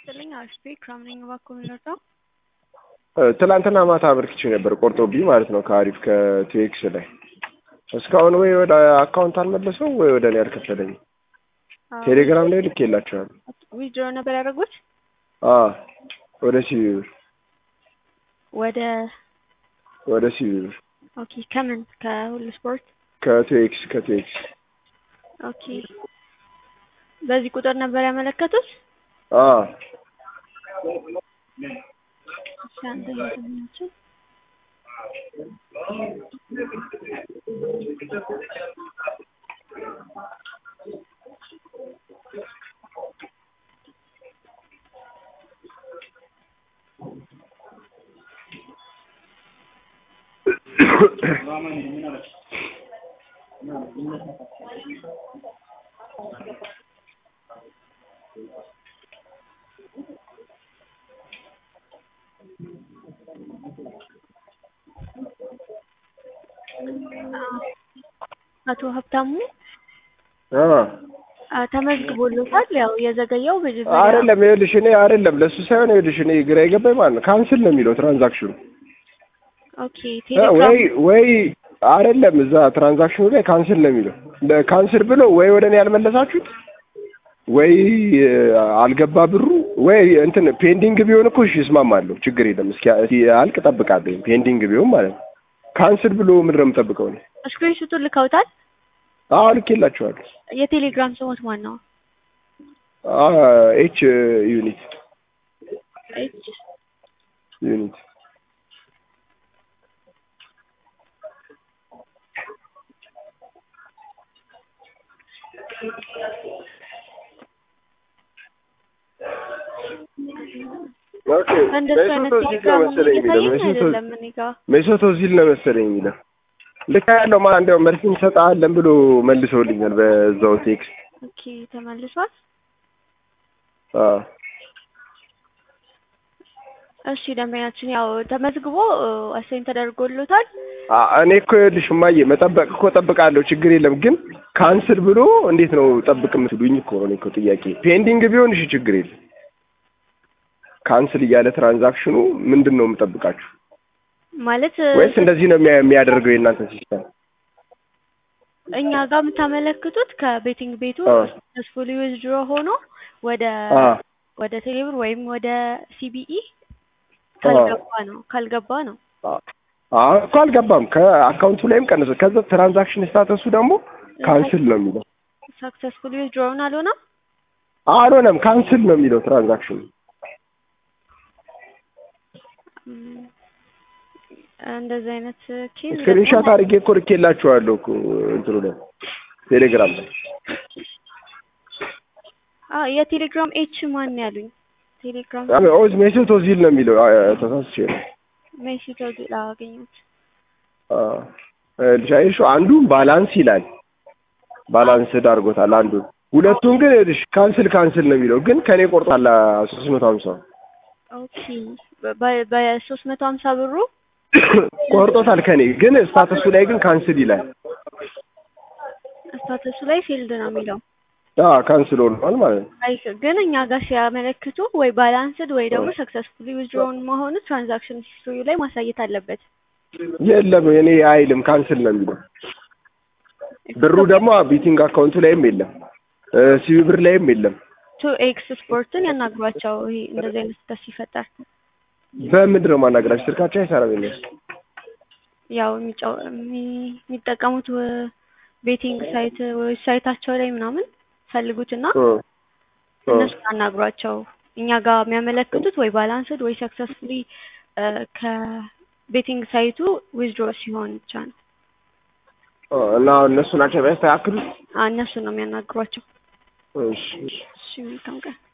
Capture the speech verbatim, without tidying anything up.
ይስጥልኝ አሽቴ ክራምኒንግ ባኮሚኖታ ትላንትና ማታ አብርክቼ ነበር ቆርጦብኝ ማለት ነው ከአሪፍ ከቲኤክስ ላይ እስካሁን ወይ ወደ አካውንት አልመለሰው ወይ ወደ እኔ አልከፈለኝ ቴሌግራም ላይ ልኬላቸዋል ዊድሮ ነበር ያደረጉት አ ወደ ሲቪር ወደ ወደ ሲቪር ኦኬ ከምን ከሁሉ ስፖርት ከቲኤክስ ከቲኤክስ ኦኬ በዚህ ቁጥር ነበር ያመለከቱት አ ሳንተ ይዘምቹ አቶ ሀብታሙ አ ተመዝግቦልታል ያው የዘገየው በዚህ አይደለም ይኸውልሽ እኔ አይደለም ለሱ ሳይሆን ይኸውልሽ እኔ ግራ የገባኝ ማለት ነው ካንስል ነው የሚለው ትራንዛክሽኑ ኦኬ ቴሌግራም ወይ ወይ አይደለም እዛ ትራንዛክሽኑ ላይ ካንስል ነው የሚለው ካንስል ብሎ ወይ ወደ እኔ ያልመለሳችሁት ወይ አልገባ ብሩ ወይ እንትን ፔንዲንግ ቢሆን እኮ እሺ እስማማለሁ ችግር የለም እስኪ አልቅ ጠብቃለሁ ፔንዲንግ ቢሆን ማለት ነው ካንስል ብሎ ምን ነው የምጠብቀው ነው ስክሪንሾቱን ልከውታል አዎ ልኬላችኋለሁ የቴሌግራም ስሞት ማን ነው አ ኤች ዩኒት ኤች ዩኒት ኦኬ ሜሶቶ ዚል ነው መሰለኝ የሚለው ልክ ያለው ማለት እንደው መልስ እንሰጣለን ብሎ መልሶልኛል በዛው ቴክስት ኦኬ ተመልሷል አ እሺ ደንበኛችን ያው ተመዝግቦ አሳይን ተደርጎልታል አ እኔ እኮ ይኸውልሽ ማየ መጠበቅ እኮ ጠብቃለሁ ችግር የለም ግን ካንስል ብሎ እንዴት ነው ጠብቅ የምትሉኝ እኮ ነው እኮ ጥያቄ ፔንዲንግ ቢሆን እሺ ችግር የለም ካንስል እያለ ትራንዛክሽኑ ምንድነው የምጠብቃችሁ ማለት ወይስ እንደዚህ ነው የሚያደርገው የእናንተ ሲስተም እኛ ጋር የምታመለክቱት ከቤቲንግ ቤቱ ሰክሰስፉሊ ዊዝድሮ ሆኖ ወደ ወደ ቴሌብር ወይም ወደ ሲቢኢ ካልገባ ነው ካልገባ ነው አዎ እኮ አልገባም ከአካውንቱ ላይም ቀነሰ ከዛ ትራንዛክሽን ስታተሱ ደግሞ ካንስል ነው የሚለው ሰክሰስፉሊ ዊዝድሮ አልሆነም አልሆነም ካንስል ነው የሚለው ትራንዛክሽኑ እንደዚህ አይነት ኬዝ ስክሪንሾት አድርጌ እኮ ልኬላችኋለሁ እኮ እንትሩ ላይ ቴሌግራም ላይ አ የቴሌግራም ኤች ማን ያሉኝ ቴሌግራም አዎ ኦዝ ሜሴቶ ዚል ነው የሚለው ተሳስቼ ነው ሜሴቶ ዚል አገኘሁት አ ልጅ አንዱ ባላንስ ይላል ባላንስ ዳርጎታል አንዱ ሁለቱን ግን እሺ ካንስል ካንስል ነው የሚለው ግን ከኔ ቆርጣላ ሶስት መቶ ሃምሳ ኦኬ በ350 ብሩ ቆርጦታል ከኔ ግን ስታተሱ ላይ ግን ካንስል ይላል ስታተሱ ላይ ፊልድ ነው የሚለው አዎ ካንስል ሆኗል ማለት ነው አይ ግን እኛ ጋር ሲያመለክቱ ወይ ባላንስድ ወይ ደግሞ ሰክሰስፉሊ ዊዝድሮውን መሆኑ ትራንዛክሽን ሂስትሪ ላይ ማሳየት አለበት የለም እኔ አይልም ካንስል ነው የሚለው ብሩ ደግሞ ቢቲንግ አካውንቱ ላይም የለም ሲቪብር ላይም የለም ቱ ኤክስ ስፖርትን ያናግሯቸው ይሄ እንደዚህ አይነት ተስ ይፈጣል በምንድን ነው ማናገራችሁ ስልካቸው አይሰራም እነሱ ያው የሚጫው የሚጠቀሙት ቤቲንግ ሳይት ወይ ሳይታቸው ላይ ምናምን ፈልጉትና እነሱ አናግሯቸው እኛ ጋር የሚያመለክቱት ወይ ባላንስድ ወይ ሰክሰስፉሊ ከቤቲንግ ሳይቱ ዊዝድሮ ሲሆን ብቻ ነው እና እነሱ ናቸው የሚያስተካክሉት እነሱ ነው የሚያናግሯቸው እሺ እሺ መልካም ቀን